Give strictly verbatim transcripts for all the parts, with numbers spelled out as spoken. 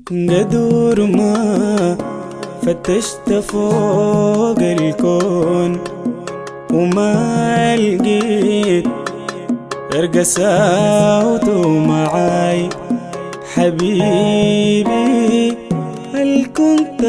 قدور ما فتشت فوق الكون وما لقيت غير قساوته معاي حبيبي. هل كنت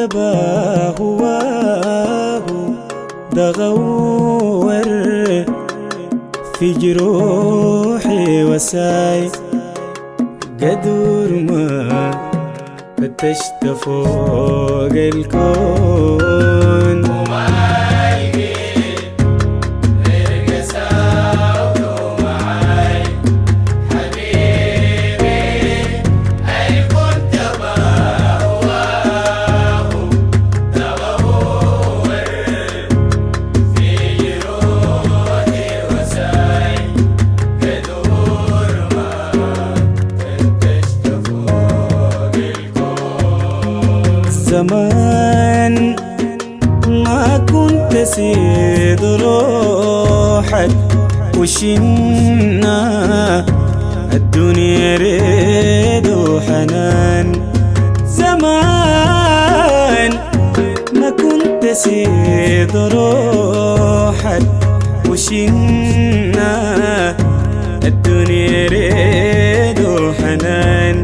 باهواه ده غور في جروحي وساي. قدور ما فتشت فوق الكون وما لقيت غير قساوته معاي حبيبي. هل كنت باهواه ده غور في جروحي وساي. قدور ما فتشت فوق زمان ما كنت سيد روحك وشنا الدنيا ريد وحنان. زمان ما كنت سيد روحك وشنا الدنيا ريد وحنان.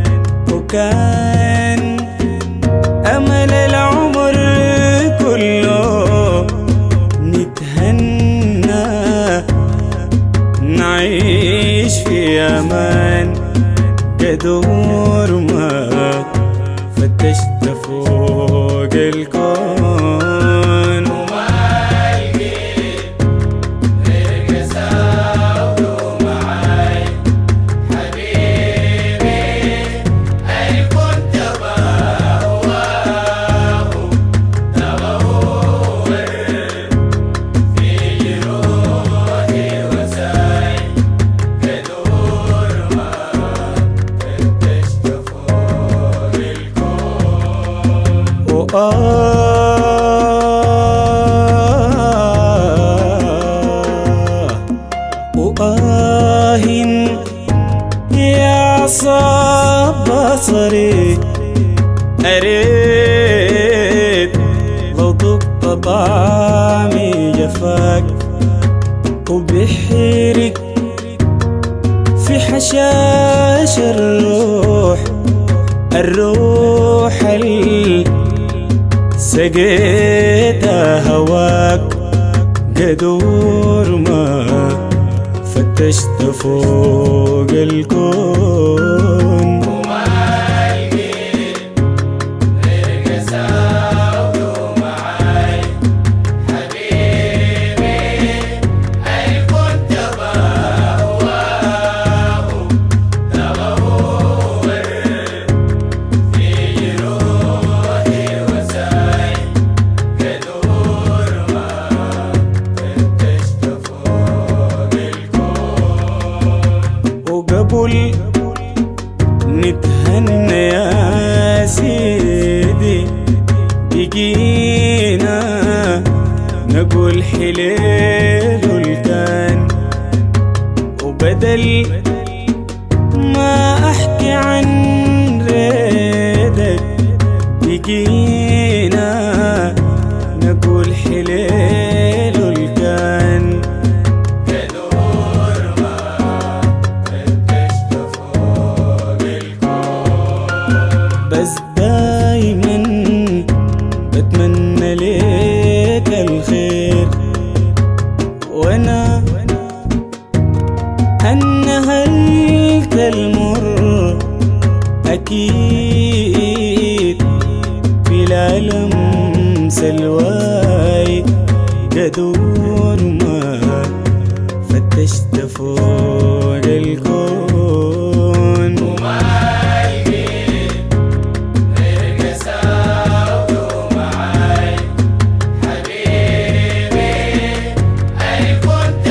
وكان أمل العمر كله نتهنى نعيش في أمان. قدور ما فتشت فوق الكون وما لقيت غير قساوته معاي حبيبي. هل كنت باهواه ده غور في جروحي وساي. قدور ما فتشت فوق الكون وآه وآه يا صاب بصري. أريد لو ذقت طعمي جفاك وبحرك في حشاش الروح. الروح اللي سقيتها هواك. قدور ما فتشت فوق الكون وما لقيت غير قساوته معاي حبيبي. هل كنت باهواه ده غور في جروحي وساي. قدور ما فتشت فوق الكون وقبل نتهنى يا سيدي بقينا نقول حليل الكان. وبدل ما احكي عن ريدك بقينا نقول حليل الكان. قدور ما فتشت فوق الكون بس دايما بتمنى ليك الخير. وانا انهلت المر اكيد في العالم سلواي. قدور ما فتشت فوق الكون وما لقيت غير قساوته معاي حبيبي. هل كنت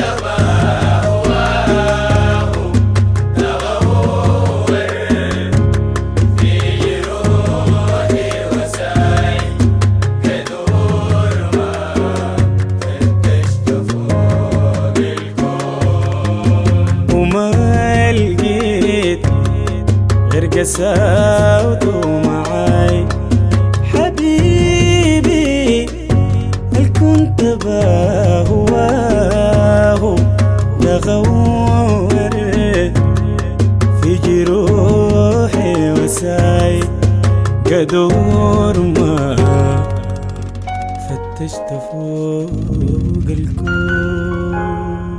باهواه ده غور في جروحي وساي. قدور ما فتشت فوق الكون وما لقيت غير قساوته معاي كدور ما فتشت فوق الكون.